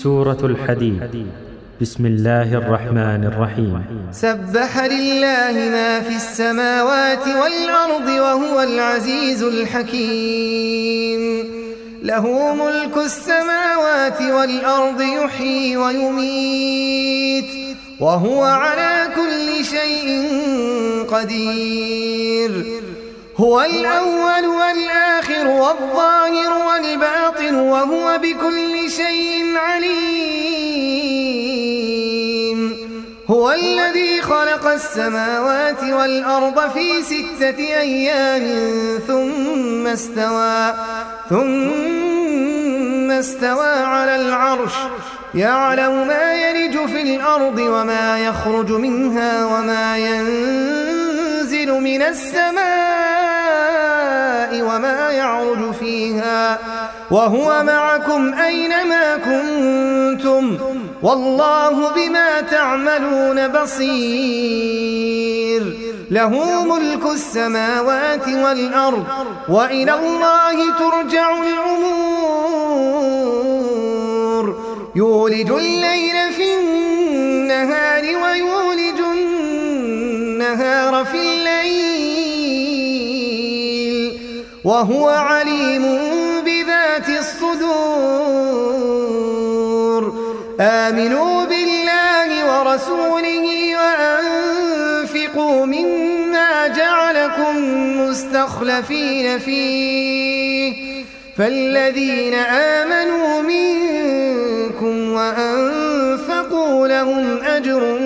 سورة الحديد. بسم الله الرحمن الرحيم. سبح لله ما في السماوات والأرض وهو العزيز الحكيم. له ملك السماوات والأرض يحيي ويميت وهو على كل شيء قدير. هو الأول والآخر والظاهر والباطن وهو بكل شيء عليم. هو الذي خلق السماوات والأرض في 6 أيام ثم استوى على العرش يعلم ما يلج في الأرض وما يخرج منها وما ينزل من السماء وما يعرج فيها وهو معكم أينما كنتم والله بما تعملون بصير. له ملك السماوات والأرض وإلى الله ترجع الأمور. يولج الليل في النهار ويولج النهار في الليل وهو عليم بذات الصدور. آمنوا بالله ورسوله وأنفقوا مما جعلكم مستخلفين فيه فالذين آمنوا منكم وأنفقوا لهم أجر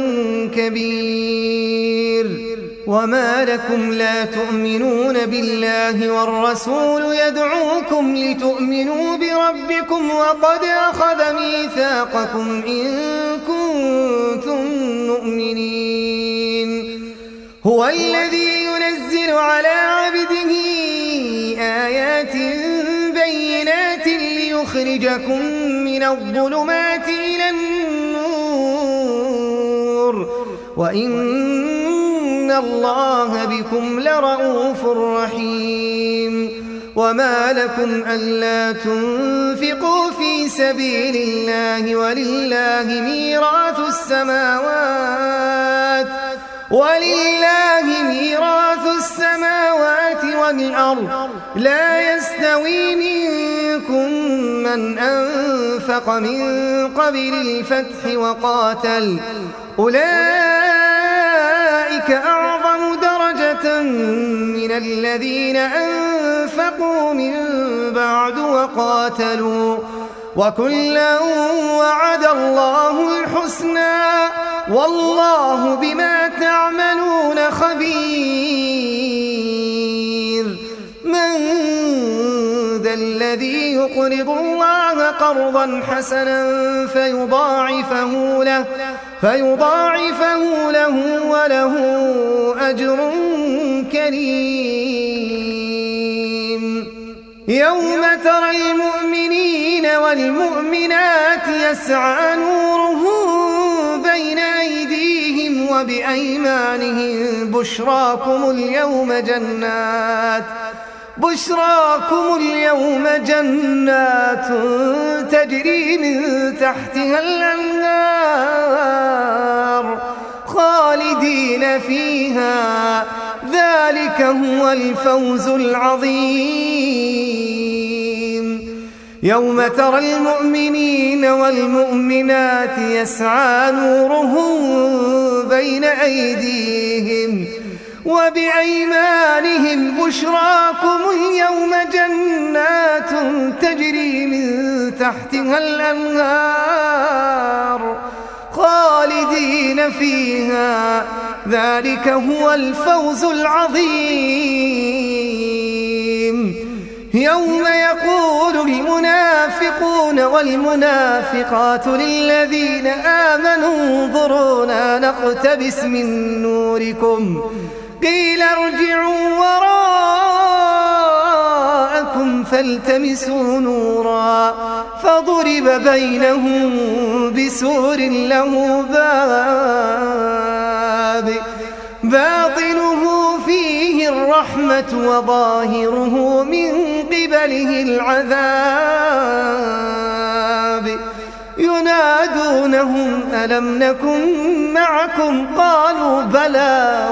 كبير. وما لكم لا تؤمنون بالله والرسول يدعوكم لتؤمنوا بربكم وقد أخذ ميثاقكم إن كنتم مؤمنين. هو الذي ينزل على عبده آيات بينات ليخرجكم من الظلمات إلى النور وإن الله بكم لرؤوف رحيم. وما لكم ألا تنفقوا في سبيل الله ولله ميراث السماوات والأرض لا يستوي منكم من أنفق من قبل الفتح وقاتل أولئك أعظم درجة من الذين أنفقوا من بعد وقاتلوا وكلا وعد الله الحسنى والله بما تعملون خبير. من ذا الذي يقرض الله قرضا حسنا فيضاعفه له وله أجر كريم. يوم ترى المؤمنين والمؤمنات يسعى نورهم بين أيديهم وبأيمانهم بشراكم اليوم جنات تجري من تحتها الأنهار خالدين فيها ذلك هو الفوز العظيم. يوم ترى المؤمنين والمؤمنات يسعى نورهم بين أيديهم وبأيمانهم بشراكم اليوم جنات تجري من تحتها الأنهار خالدين فيها ذلك هو الفوز العظيم. يوم يقول المنافقون والمنافقات للذين آمنوا انظرونا نقتبس من نوركم قيل ارجعوا وراءكم فالتمسوا نورا فضرب بينهم بسور له باب باطنه فيه الرحمة وظاهره من قبله العذاب ينادونهم ألم نكن معكم قالوا بلى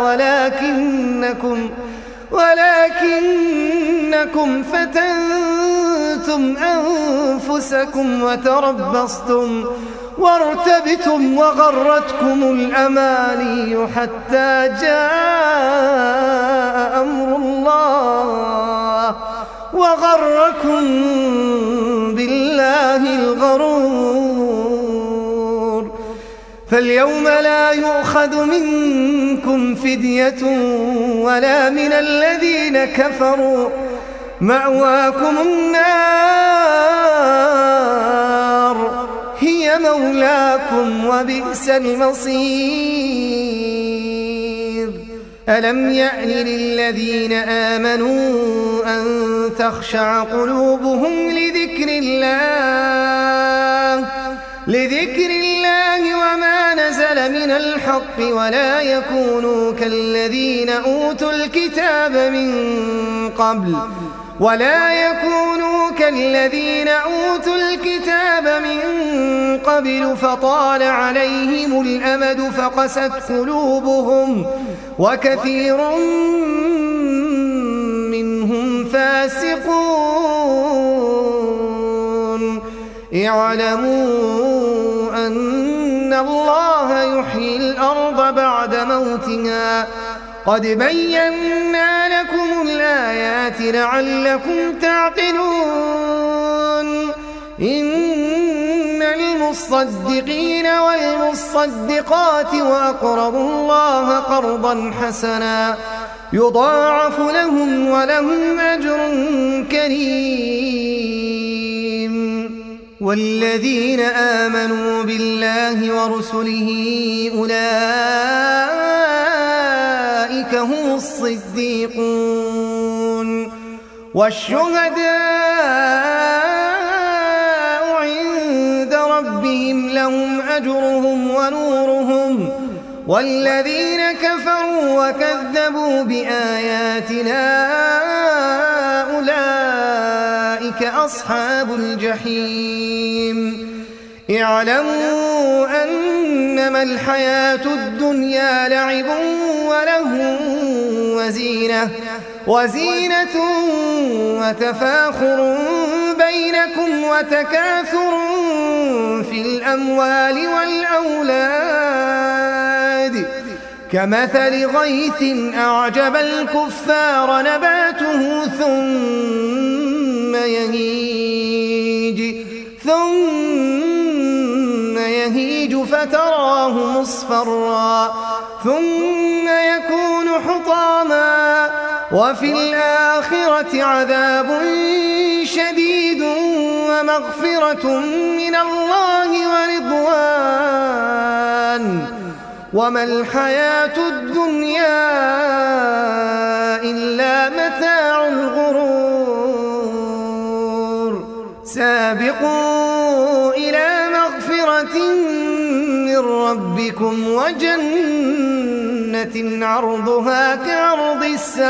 ولكنكم فتنتم أنفسكم وتربصتم وارتبتم وغرتكم الأماني حتى جاء أمر الله وغركم بالله الغرور. فاليوم لا يؤخذ منكم فدية ولا من الذين كفروا مأواكم النار هي مولاكم وبئس المصير. ألم يأن للذين آمنوا أن تخشع قلوبهم لذكر الله وما نزل من الحق ولا يكونوا كالذين أوتوا الكتاب من قبل فطال عليهم الأمد فقست قلوبهم وكثير منهم فاسقون. اعلموا أن الله يحيي الأرض بعد موتها قد بينا لكم الآيات لعلكم تعقلون. إن المصدقين والمصدقات وأقرضوا الله قرضا حسنا يضاعف لهم ولهم أجر كريم. والذين آمنوا بالله ورسله أولئك هم الصديقون والشهداء عند ربهم لهم أجرهم ونورهم. والذين كفروا وكذبوا بآياتنا أولئك أصحاب الجحيم. اعلموا أنما الحياة الدنيا لعب وله وزينة وتفاخر بينكم وتكاثر في الأموال والأولاد كمثل غيث أعجب الكفار نباته ثم يهيج فتراه مصفرا ثم يكون حطاما وفي الآخرة عذاب شديد ومغفرة من الله ورضوان وما الحياة الدنيا إلا متاع الغرور. سابقوا إلى مغفرة من ربكم وجنة عرضها كعرض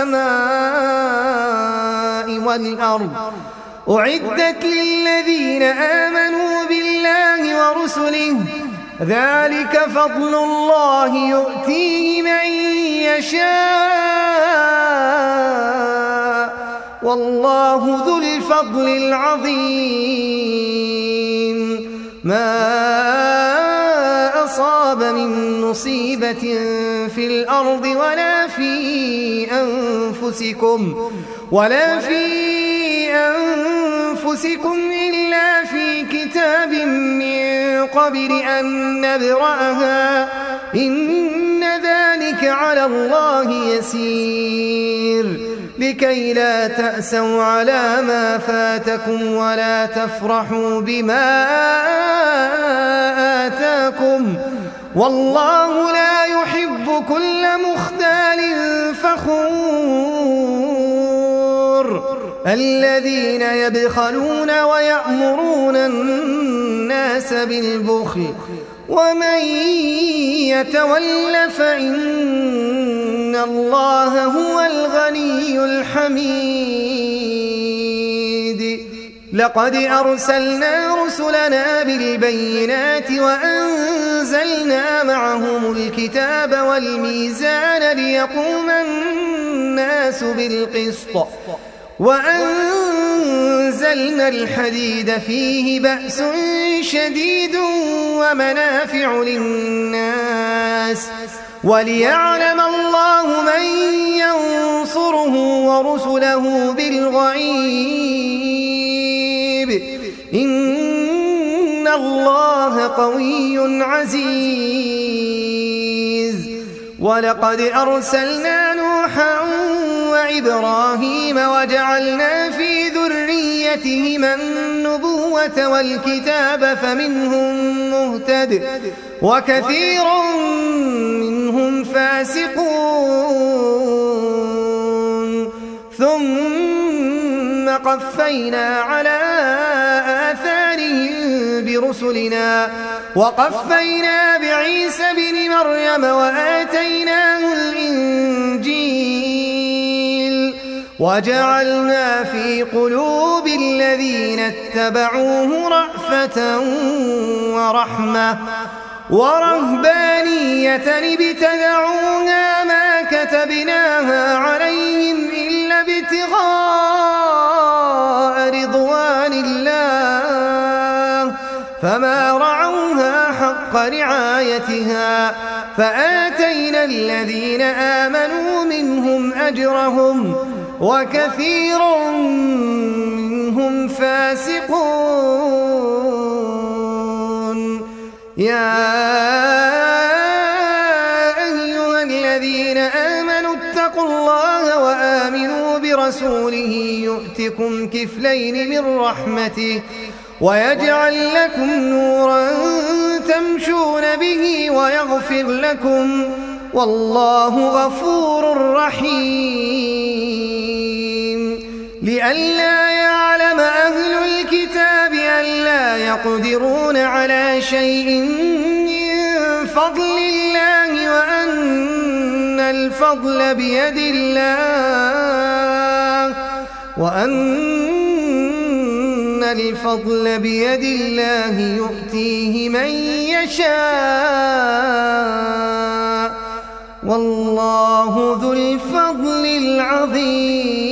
السماء والأرض أعدت للذين آمنوا بالله ورسله ذلك فضل الله يؤتيه من يشاء والله ذو الفضل العظيم. ما أصاب من مصيبة في الأرض ولا في أنفسكم إلا في كتاب من قبل أن نبرأها إن ذلك على الله يسير. لكي لا تأسوا على ما فاتكم ولا تفرحوا بما آتاكم والله لا يحب كل مختال فخور. الذين يبخلون ويأمرون الناس بالبخل ومن يتول فإن الله هو الغني الحميد. لقد أرسلنا رسلنا بالبينات وأنزلنا معهم الكتاب والميزان ليقوم الناس بالقسط وأنزلنا الحديد فيه بأس شديد ومنافع للناس وليعلم الله من ينصره ورسله بالغيب إن الله قوي عزيز. ولقد أرسلنا نوحا وإبراهيم وجعلنا في ذريتهما النبوة والكتاب فمنهم مهتد وكثير منهم فاسقون ثم قفينا على آثارهم برسلنا وقفينا بعيسى بن مريم وآتيناه الإنجيل وجعلنا في قلوب الذين اتبعوه رأفة ورحمة ورهبانية ابتدعوها ما كتبناها عليهم إلا ابتغاء رضوان الله فما رعوها حق رعايتها فآتينا الذين آمنوا منهم أجرهم وكثير منهم فاسقون. يا أيها الذين آمنوا اتقوا الله وآمنوا برسوله يؤتكم كفلين من رحمته ويجعل لكم نورا تمشون به ويغفر لكم والله غفور رحيم. لئلا يعلم أهل الكتاب ألا يقدرون على شيء من فضل الله وأن الفضل بيد الله يؤتيه من يشاء والله ذو الفضل العظيم.